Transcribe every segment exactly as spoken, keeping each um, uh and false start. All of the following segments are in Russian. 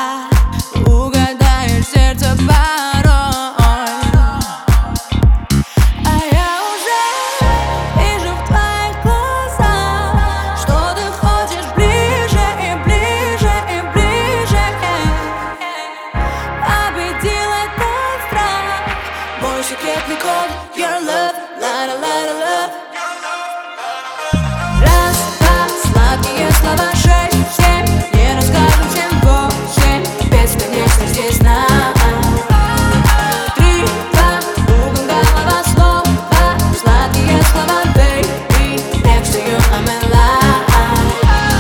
угадаешь сердце порой. А я уже вижу в твоих глазах, что ты хочешь ближе и ближе и ближе. Победил этот страх, мой секретный код, your love, la-la-la-la-la. Раз, два, сладкие слова, шесть, семь, не расскажем всем, восемь, бесконечно здесь нам. Три, два, кругом голова, снова сладкие слова, baby, next to you I'm in love.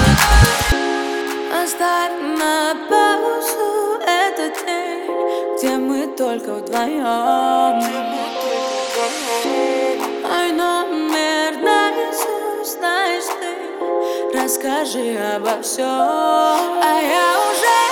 Оставь на паузу этот день, где мы только вдвоем. Мой номер наизусть знаешь ты, расскажи обо всем. А я уже